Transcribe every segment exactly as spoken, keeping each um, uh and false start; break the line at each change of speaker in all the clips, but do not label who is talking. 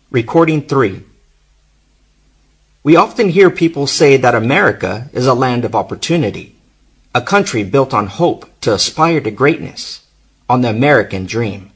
Recording three. We often hear people say that America is a land of opportunity, a country built on hope to aspire to greatness, on the American dream.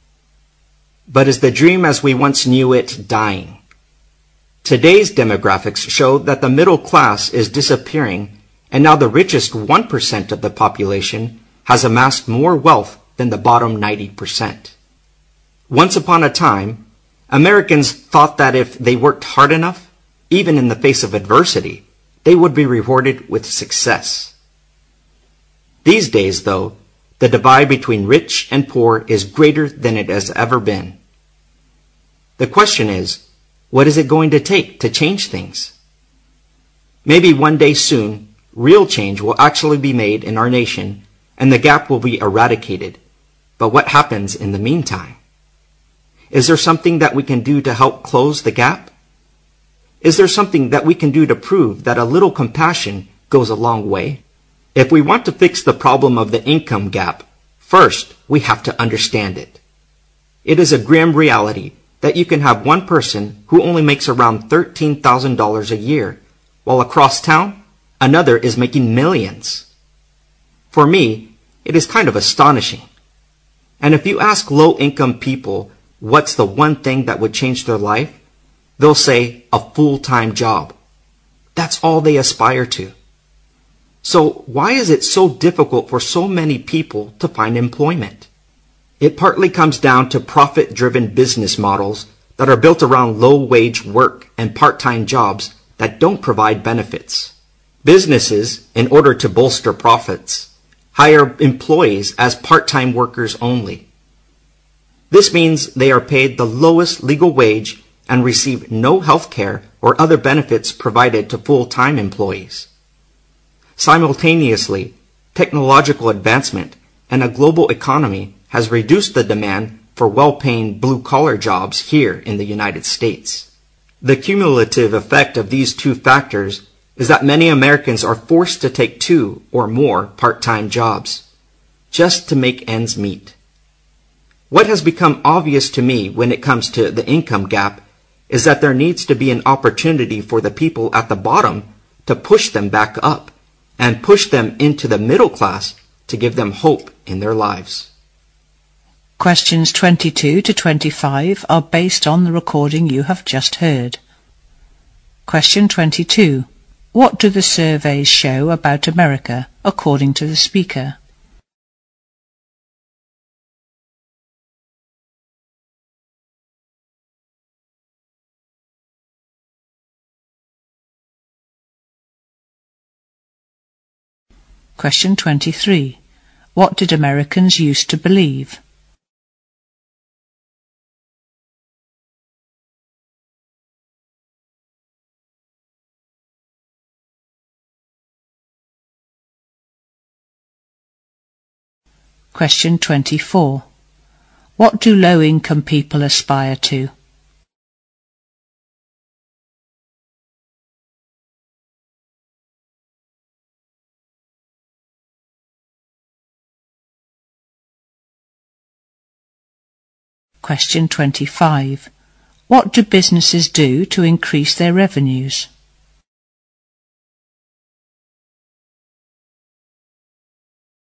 But is the dream as we once knew it dying? Today's demographics show that the middle class is disappearing, and now the richest one percent of the population has amassed more wealth than the bottom ninety percent. Once upon a time, Americans thought that if they worked hard enough, even in the face of adversity, they would be rewarded with success. These days, though, the divide between rich and poor is greater than it has ever been. The question is, what is it going to take to change things? Maybe one day soon, real change will actually be made in our nation, and the gap will be eradicated. But what happens in the meantime? Is there something that we can do to help close the gap? Is there something that we can do to prove that a little compassion goes a long way? If we want to fix the problem of the income gap, first we have to understand it. It is a grim reality that you can have one person who only makes around thirteen thousand dollars a year, while across town, another is making millions. For me, it is kind of astonishing. And if you ask low-income people what's the one thing that would change their life, they'll say a full-time job. That's all they aspire to. So why is it so difficult for so many people to find employment? It partly comes down to profit-driven business models that are built around low-wage work and part-time jobs that don't provide benefits. Businesses, in order to bolster profits, hire employees as part-time workers only. This means they are paid the lowest legal wage and receive no health care or other benefits provided to full-time employees. Simultaneously, technological advancement and a global economy has reduced the demand for well-paying blue-collar jobs here in the United States. The cumulative effect of these two factors is that many Americans are forced to take two or more part-time jobs just to make ends meet. What has become obvious to me when it comes to the income gap is that there needs to be an opportunity for the people at the bottom to push them back up and push them into the middle class to give them hope in their lives.
Questions twenty-two to twenty-five are based on the recording you have just heard. Question twenty-two. What do the surveys show about America, according to the speaker? Question twenty-three. What did Americans used to believe? Question twenty-four. What do low-income people aspire to? Question twenty-five. What do businesses do to increase their revenues?